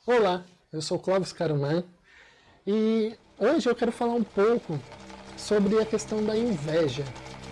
Olá, eu sou Clóvis Caruman e hoje eu quero falar um pouco sobre a questão da inveja.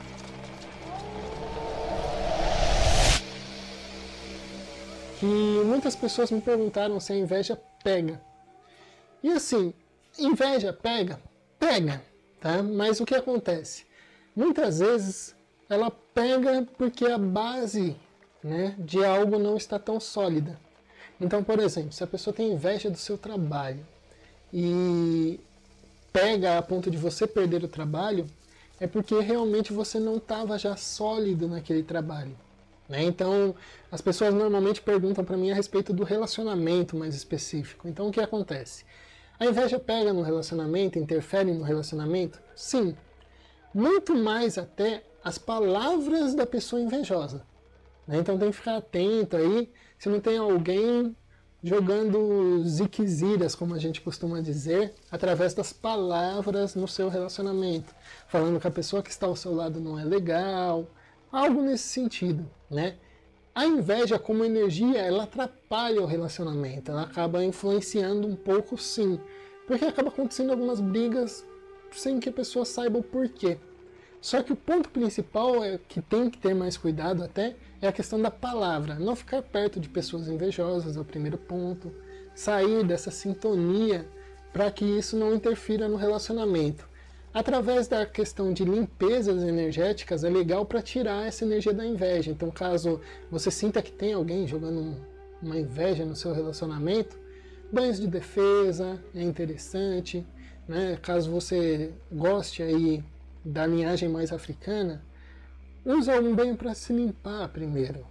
Que muitas pessoas me perguntaram se a inveja pega. E assim, inveja pega? Pega, tá? Mas o que acontece? Muitas vezes ela pega porque a base, de algo não está tão sólida. Então, por exemplo, se a pessoa tem inveja do seu trabalho e pega a ponto de você perder o trabalho, é porque realmente você não estava já sólido naquele trabalho. Então, as pessoas normalmente perguntam para mim a respeito do relacionamento mais específico. Então, o que acontece? A inveja pega no relacionamento, interfere no relacionamento? Sim. Muito mais até as palavras da pessoa invejosa. Então tem que ficar atento aí se não tem alguém jogando ziqueziras, como a gente costuma dizer, através das palavras no seu relacionamento. Falando que a pessoa que está ao seu lado não é legal, algo nesse sentido. A inveja como energia, ela atrapalha o relacionamento, ela acaba influenciando um pouco sim, porque acaba acontecendo algumas brigas sem que a pessoa saiba o porquê. Só que o ponto principal é que tem que ter mais cuidado até é a questão da palavra. Não ficar perto de pessoas invejosas é o primeiro ponto. Sair dessa sintonia para que isso não interfira no relacionamento. Através da questão de limpezas energéticas é legal para tirar essa energia da inveja. Então caso você sinta que tem alguém jogando uma inveja no seu relacionamento, banhos de defesa é interessante. Caso você goste aí da linhagem mais africana, usa um banho para se limpar primeiro,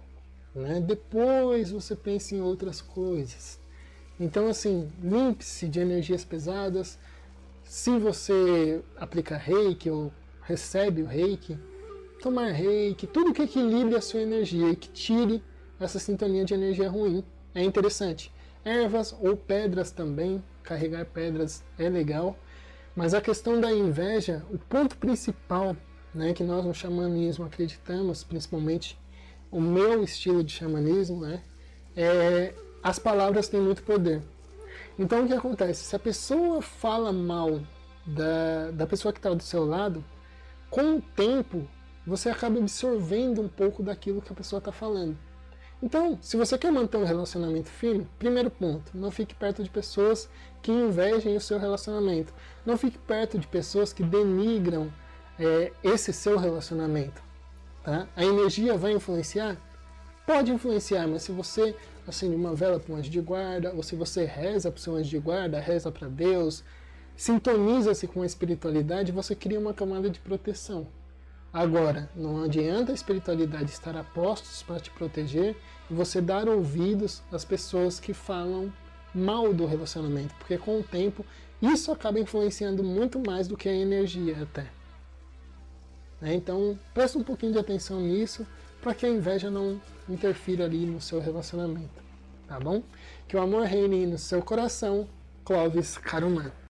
depois você pensa em outras coisas. Então assim, limpe-se de energias pesadas. Se você aplica reiki ou recebe o reiki, tomar reiki, tudo que equilibre a sua energia e que tire essa sintonia de energia ruim é interessante. Ervas ou pedras também, carregar pedras é legal. Mas a questão da inveja, o ponto principal, que nós no xamanismo acreditamos, principalmente o meu estilo de xamanismo, é as palavras têm muito poder. Então o que acontece? Se a pessoa fala mal da pessoa que está do seu lado, com o tempo você acaba absorvendo um pouco daquilo que a pessoa está falando. Então, se você quer manter um relacionamento firme, primeiro ponto, não fique perto de pessoas que invejem o seu relacionamento. Não fique perto de pessoas que denigram esse seu relacionamento. Tá? A energia vai influenciar? Pode influenciar, mas se você acende uma vela para um anjo de guarda, ou se você reza para o seu anjo de guarda, reza para Deus, sintoniza-se com a espiritualidade, você cria uma camada de proteção. Agora, não adianta a espiritualidade estar a postos para te proteger e você dar ouvidos às pessoas que falam mal do relacionamento, porque com o tempo isso acaba influenciando muito mais do que a energia até. Então, presta um pouquinho de atenção nisso para que a inveja não interfira ali no seu relacionamento, tá bom? Que o amor reine no seu coração. Clóvis Caruman.